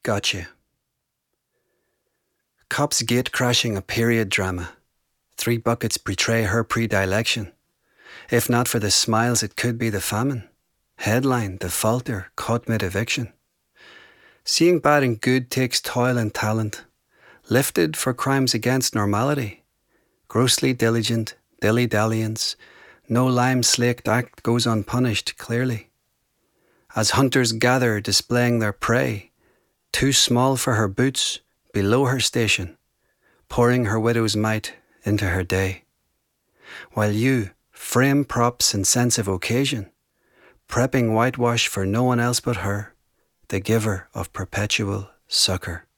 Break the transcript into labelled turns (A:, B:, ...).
A: Gotcha. Cops gate crashing a period drama. 3 buckets betray her predilection. If not for the smiles, it could be the famine. Headline, defaulter, caught mid-eviction. Seeing bad and good takes toil and talent. Lifted for crimes against normality. Grossly diligent, dilly-dalliance. No lime-slaked act goes unpunished, clearly. As hunters gather displaying their prey, too small for her boots, below her station, pouring her widow's might into her day. While you frame props in sense of occasion, prepping whitewash for no one else but her, the giver of perpetual succor.